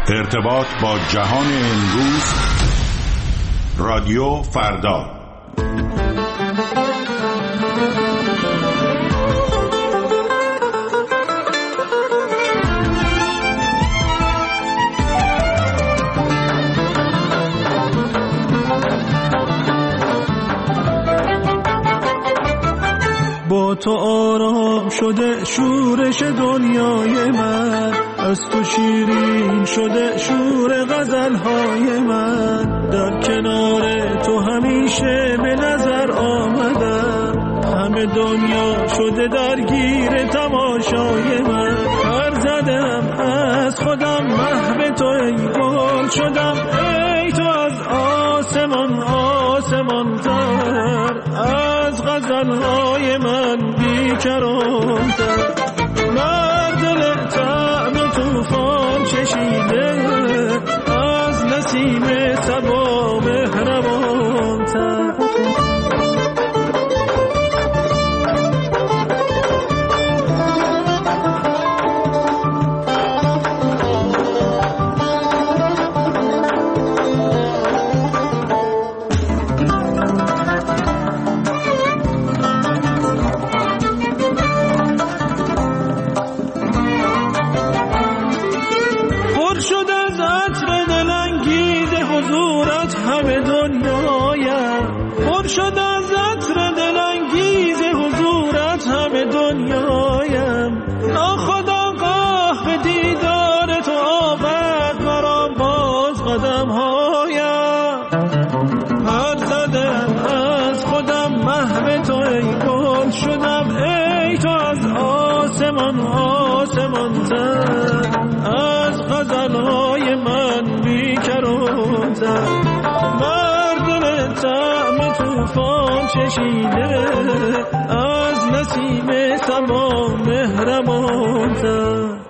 ارتباط با جهان امروز، رادیو فردا. با تو آرام شده شورش دنیای من، از تو شیرین شده شور غزلهای من. در کنار تو همیشه به نظر آمدم، همه دنیا شده درگیر تماشای من. پر زدم از خودم محو تو ای گل شدم، ای تو از آسمان آسمان تر، از غزلهای من بیکران‌تر. مردل طعم طوفان چشیده، از نسیم صبا مهربان‌تر. آسمان تر، از غزلهای من بیکران‌تر. مردم طعم طوفان چشیده، از نسیم صبا مهربان‌تر.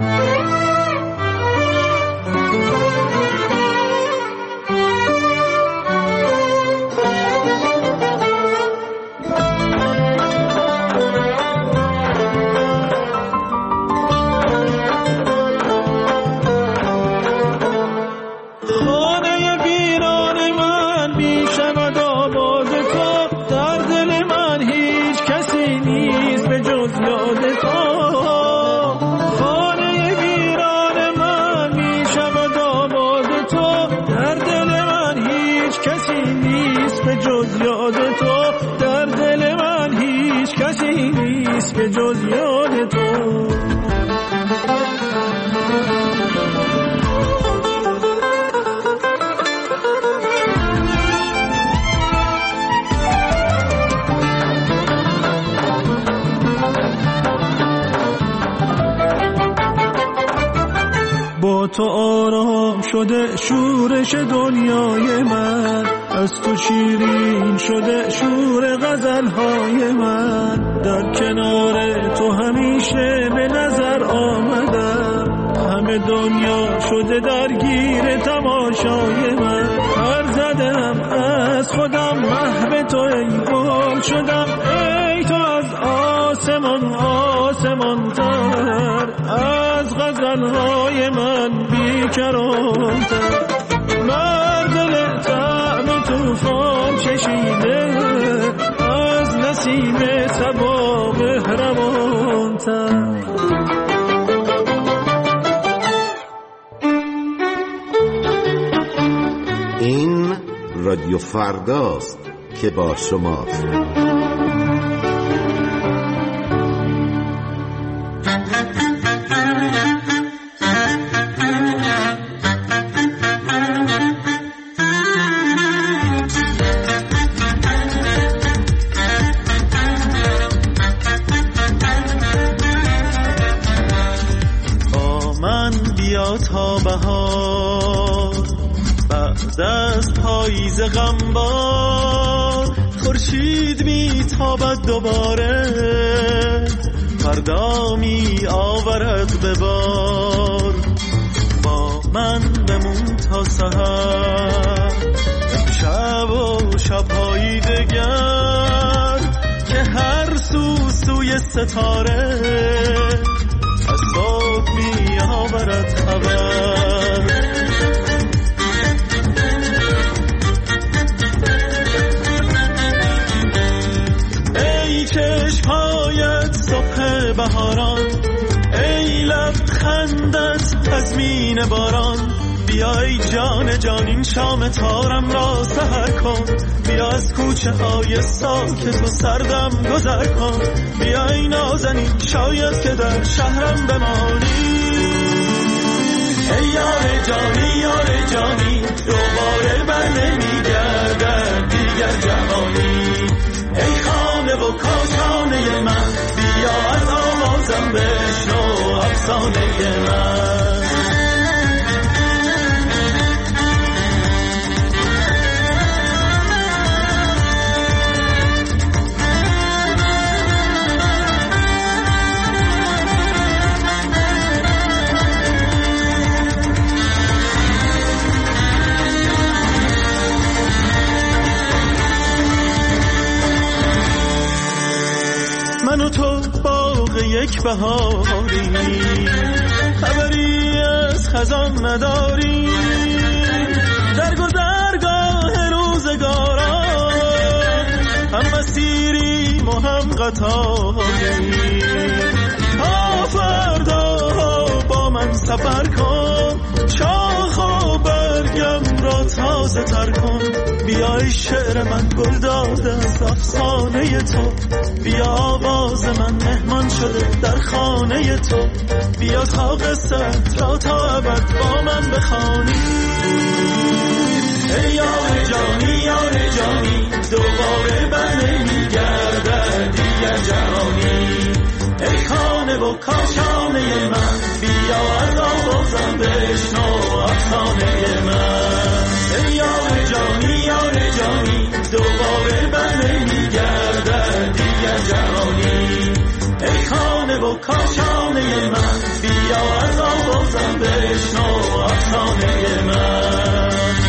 به جز یاد تو. با تو آرام شده شورش دنیای من، از تو شیرین شده شور غزلهای من. در کنار تو همیشه به نظر آمدم، همه دنیا شده درگیر تماشای من. پر زدم از خودم محو تو ای گل شدم، ای تو از آسمان آسمان تر، از غزلهای من بیکران‌تر. مردل طعم طوفان چشیده، از نسیم صبا مهربان‌تر. این رادیو فرداست که با شماست. تا بهار بعد از پاییز غمبار، خورشید میتابد دوباره، فردا می آورد به بار. با من بمون تا سحر، شب و شب‌های دگر، که هر سوی ستاره از صبح می آورد خبر. بلندت تضمین باران. بیا ای جان جان این شام تارم را سحر کن. بیا از کوچه های ساکت و سردم گذر کن. بیا ای نازنین شاید که در شهرم بمانی. ای یار جانی یار جانی دوباره بر نمیگردد دیگر جوانی. ای خانه و کاشانه من بیا از آوازم بشنو افسانه من. من و تو باغ یک بهاری خبری از خزان نداری. در گذرگاه روزگاران هم مسیریم و هم قطاری. تا فردا با من سفر کن. شاخ و برگم را تازه تر کن. بیای شعر من گل داده از افسانه تو. بیا آواز من مهمان شده در خانه تو. بیا تا قصت را تا ابد با من بخوانی. ای یار جانی یار جانی دوباره بر نمیگردد دیگر جهانی. ای خانه و کاشانه من بیا از آوازم بشنو افسانه من. ای یار جانی یار جانی دوباره بر نمیگردد دیگر جهانی. ای خانه و کاشانه من بیا از آوازم بشنو افسانه من.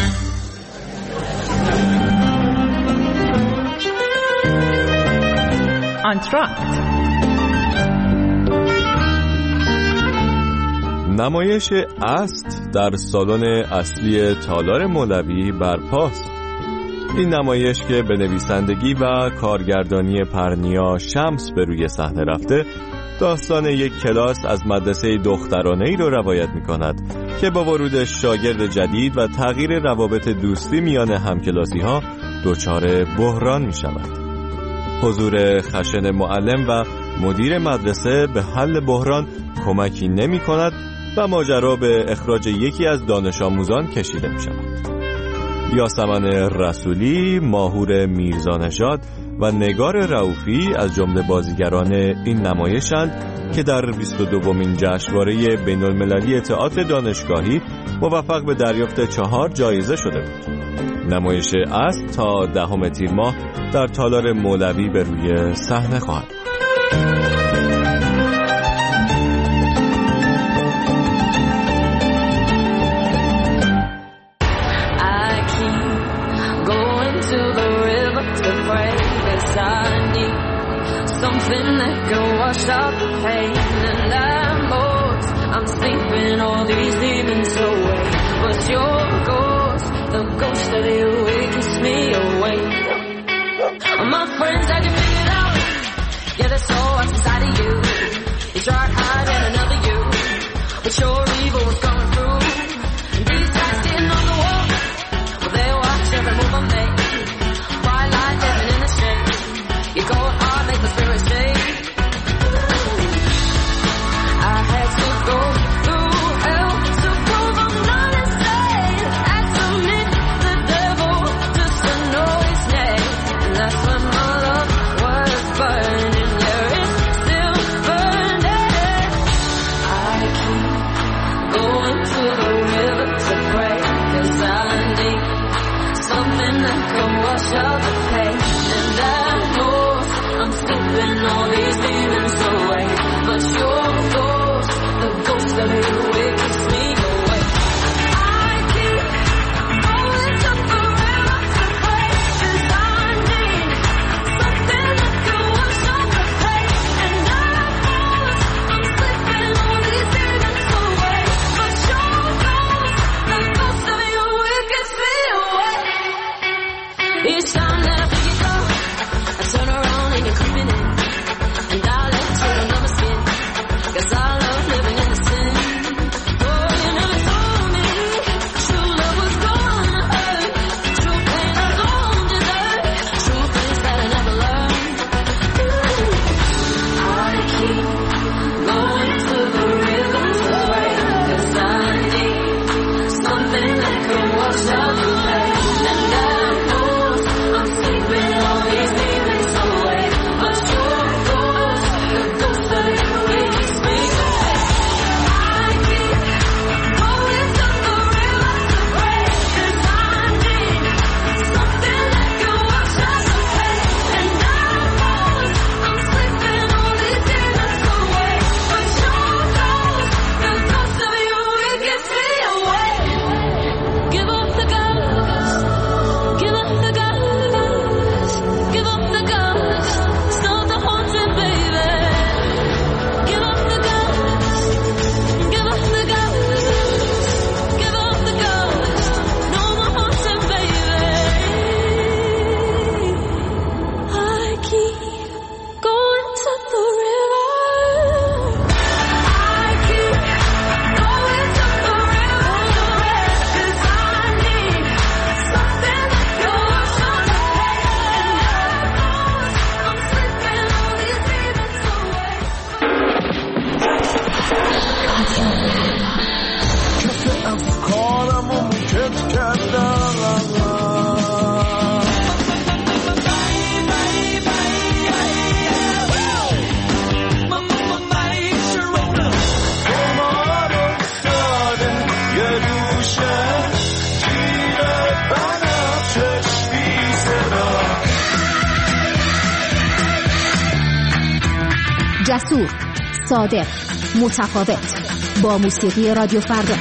انتراکت نمایش است در سالن اصلی تالار مولوی برپاست. این نمایش که به نویسندگی و کارگردانی پرنیا شمس به روی صحنه رفته، داستان یک کلاس از مدرسه دخترانه‌ای رو روایت می‌کند که با ورود شاگرد جدید و تغییر روابط دوستی میان همکلاسی‌ها دچار بحران می‌شود. حضور خشن معلم و مدیر مدرسه به حل بحران کمکی نمی‌کند و ماجرا به اخراج یکی از دانش آموزان کشیده می‌شود. یاسمن رسولی، ماهور میرزانژاد و نگار رؤوفی از جمله بازیگران این نمایشند که در 22مین جشنواره بین‌المللی تئاتر دانشگاهی موفق به دریافت 4 جایزه شده بود. نمایش است تا 10 تیر ماه در تالار مولوی به روی صحنه خواهد. Something that can wash out the pain. And I'm lost, I'm sleeping all these demons away. But your ghost, the ghost of you, it keeps me awake. My friends, I can figure it out. Yeah, that's all what's inside of you. You tried hiding another you, but your evil was coming through. And these guys sitting on the wall, well, they watch every move I make. Bright light living in the shade. You go hard, make my spirit stay. I had to go through hell to prove I'm not insane. I submit the devil just to know his name. And that's when my love was burning. Yeah, it's still burning. I keep going to the river to pray, 'cause I need something that can wash out the pain. And I know I'm sleeping all these demons away. But your ghost, the ghost of you, it keeps me awake. I keep going to the river to pray, 'cause I need something that can wash out the pain. And I know I'm sleeping all these demons away. But your ghost, the ghost of you, it keeps me awake. Each time that جسور، صادق، متفاوت، با موسیقی رادیو فردا.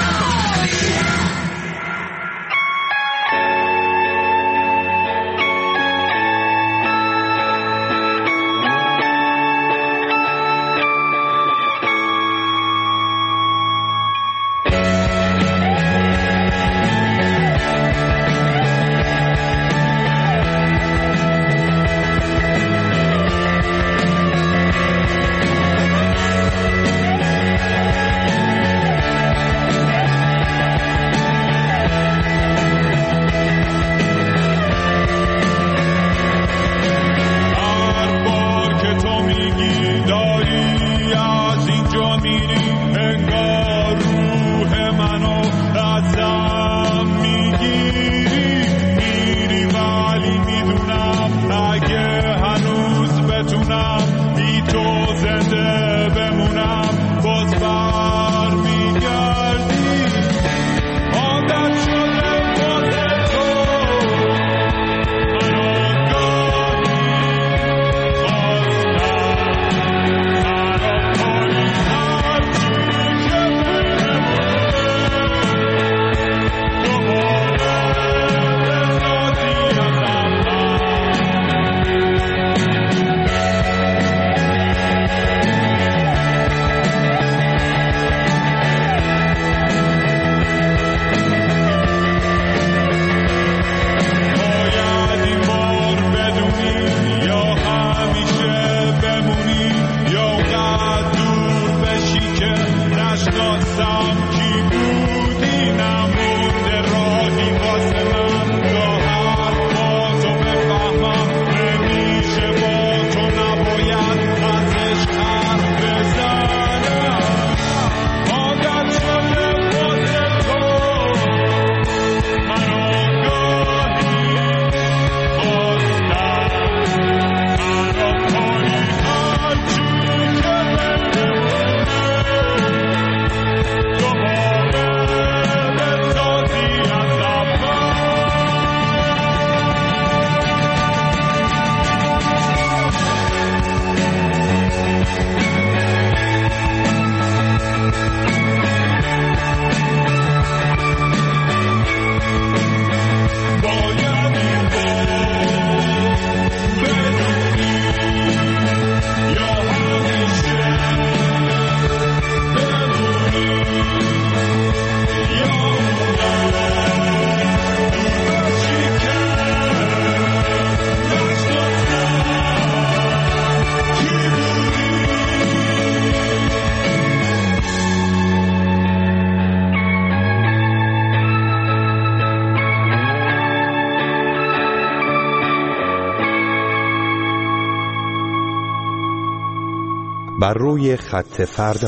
بر روی خط فردا.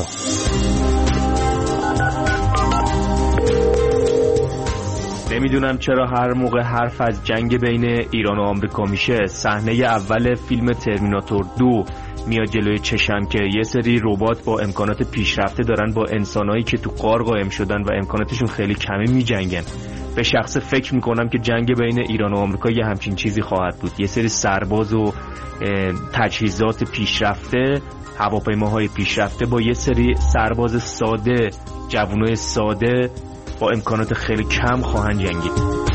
نمیدونم چرا هر موقع حرف از جنگ بین ایران و آمریکا میشه، صحنه اول فیلم ترمیناتور 2 میاد جلوی چشم که یه سری ربات با امکانات پیشرفته دارن با انسانایی که تو غار قایم شدن و امکاناتشون خیلی کمی میجنگن. به شخص فکر میکنم که جنگ بین ایران و آمریکا یه همچین چیزی خواهد بود. یه سری سرباز و تجهیزات پیشرفته، هواپیماهای پیشرفته با یه سری سرباز ساده، جوانای ساده با امکانات خیلی کم خواهند جنگید.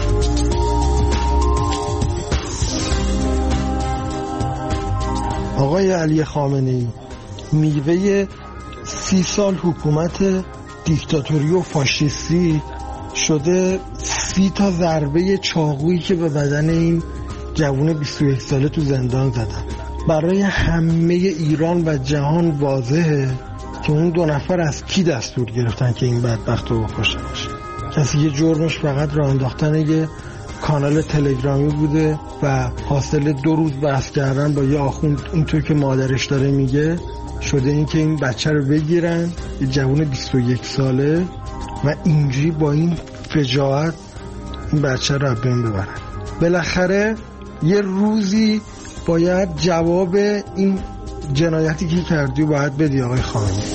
آقای علی خامنه‌ای میوه 30 سال حکومت دیکتاتوری و فاشیستی شده 30 تا ضربه چاقویی که به بدن این جوان 21 ساله تو زندان زدن. برای همه ایران و جهان واضحه که اون 2 نفر از کی دستور گرفتن که این بدبخت رو بکشنش. کسی یه جرمش فقط راه انداختن یه کانال تلگرامی بوده و حاصل 2 روز بحث کردن با یه آخوند، اینطور که مادرش داره میگه، شده این که این بچه رو بگیرن، یه جوان 21 ساله، و اینجوری با این فجاعت این بچه رو بین ببرن. بالاخره یه روزی باید جواب این جنایتی که کردی و باید بدی آقای خامنه‌ای.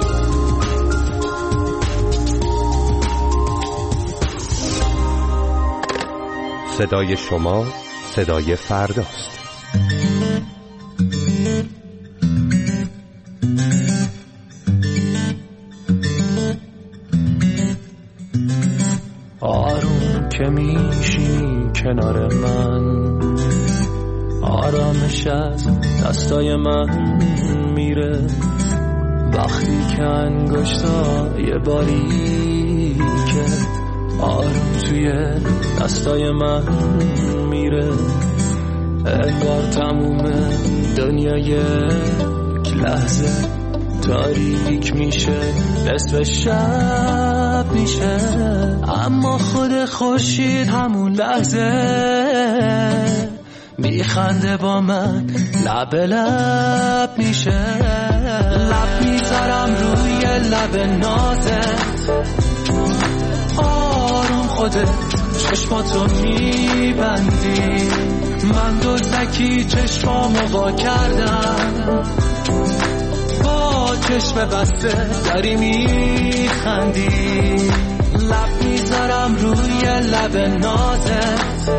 صدای شما صدای فرداست. آروم که میشی کنار من، آرامش از دستای من میره وقتی که انگشتای باریکه آروم توی دستای من میره، انگار تموم دنیا یک لحظه تاریک میشه، نصف شب میشه، اما خود خورشید همون لحظه میخنده با من لب لب میشه. لب میذارم روی لب نازت، آروم خودت چشماتو میبندی، من دزدکی چشمامو وا کردم، با چشم بسته داری میخندی. لب میذارم روی لب نازت،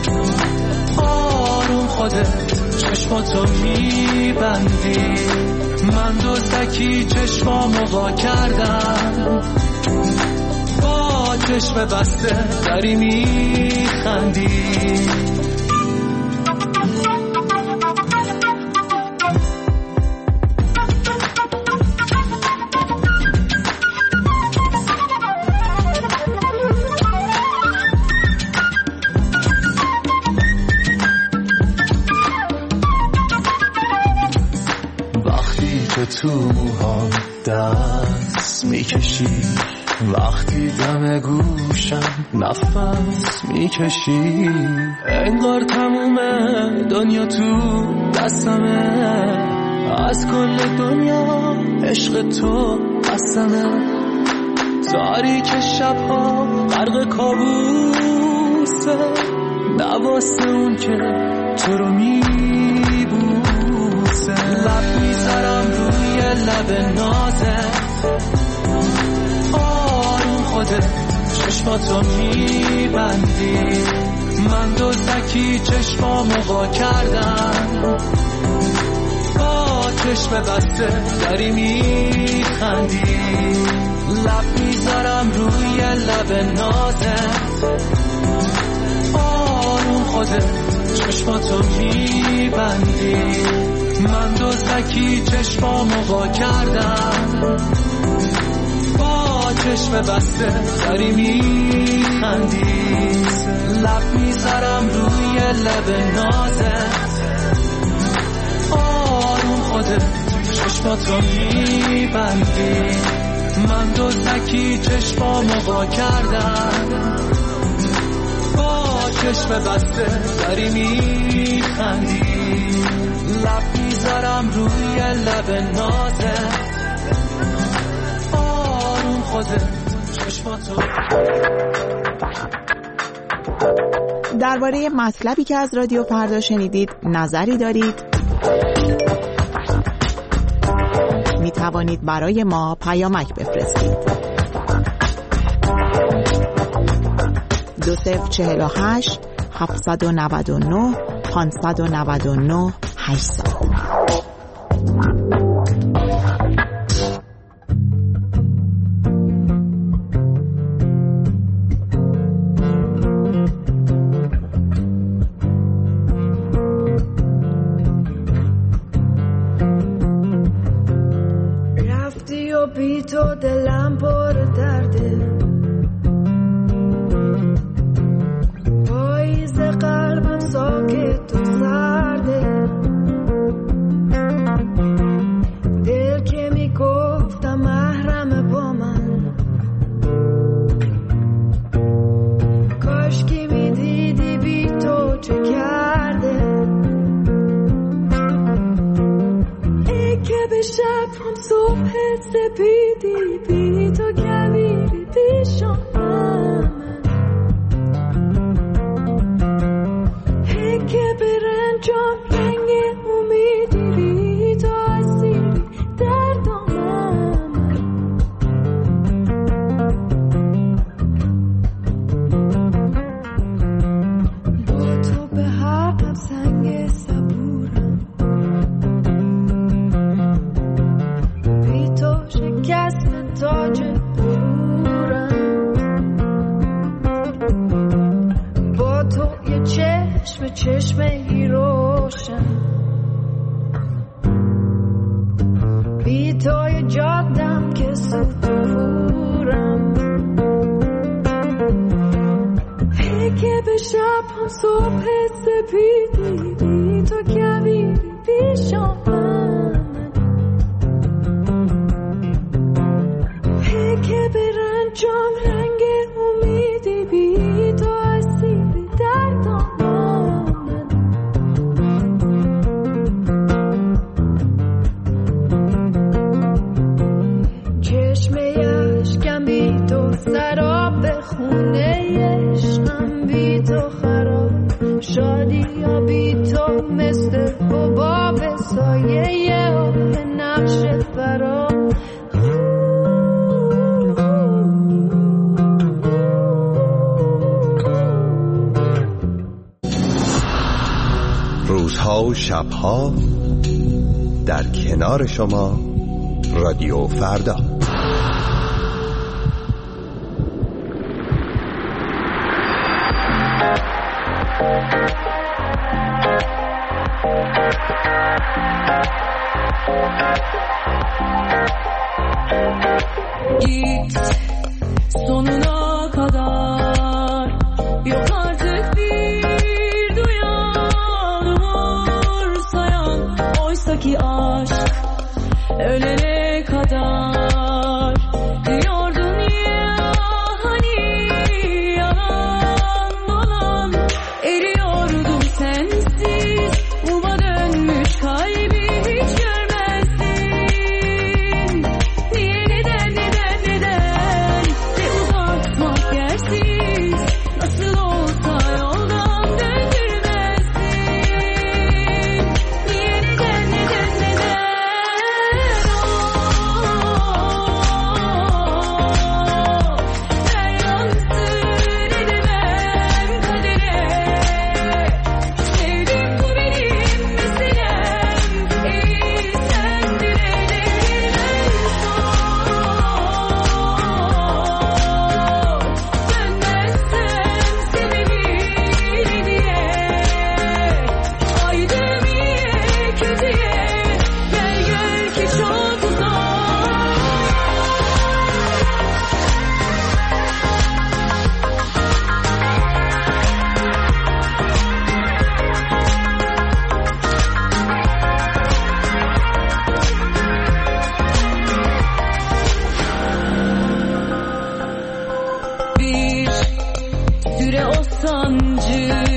آروم خودت چشماتو میبندی، من دزدکی چشمامو وا کردم، با چشم بسته داری میخندی. تو موهام دست میکشی، وقتی دم گوشم نفس میکشی، انگار تموم دنیا تو دستمه، از کل دنیا عشق تو قسمه، تاریک شبها غرق کابوسه، نواسه اون که تو رو میبوسه. لب میذارم روی لب نازت، آروم خودت چشماتو میبندی، من دزدکی چشمامو وا کردم، با چشم بسته داری میخندی. لب میذارم روی لب نازت، آروم خودت چشماتو میبندی، من دزدکی چشمامو وا کردم، با چشم بسته داری میخندی. لب میذارم روی لب نازت، آروم خودت چشماتو میبندی، من دزدکی چشمامو وا کردم، با چشم بسته داری میخندی. لب میذارم روی لب نازت، آروم خودت چشماتو. درباره مطلبی که از رادیو فردا شنیدید نظری دارید؟ می توانید برای ما پیامک بفرستید. 2048 799 599 800. رفتی و بی تو دلم پر درده، پاییز قلبم ساکت و سرده، دل که میگفتم محرم با من، کاش که میدیدی بی تو چه کرده. ای که به شب هم صبح سپیدی، بی تو کویری پیشانم، ای که به رنجام رنگ امیدی، بی تو اسیری دردامم. با تو به حقم سنگ صبورم، بی تو شکست تاج غرورم. چشمه‌ای روشن بی توی جادم که ستورم که به شب هم صبح سپیدی بی تو کویری پیش آمد که به رنجام رنگ امیدی بی تو اسیری درد آمد چشمه اشکم بی تو سراب خونه عشقم بی تو خراب شادی یا بی تو مثل حباب سایه آب نقش فرام روزها و شبها در کنار شما رادیو فردا. Git sonuna kadar yok artık bir duyan umur sayan oysaki aşk ölene kadar diyordun ya hani yalan dolan eriyordum sensiz uma dönmüş kalbi hiç görmezdin niye neden ne uzatmak yersiz nasıl olsa yoldan döndürmezdin niye neden ben yansın edemem kadere sevdim bu benim meselem sen dileğlerime sor dönmezsem sebebi diye aydım iyiye kötüye gel gör ki çok uzak bir süre o sancı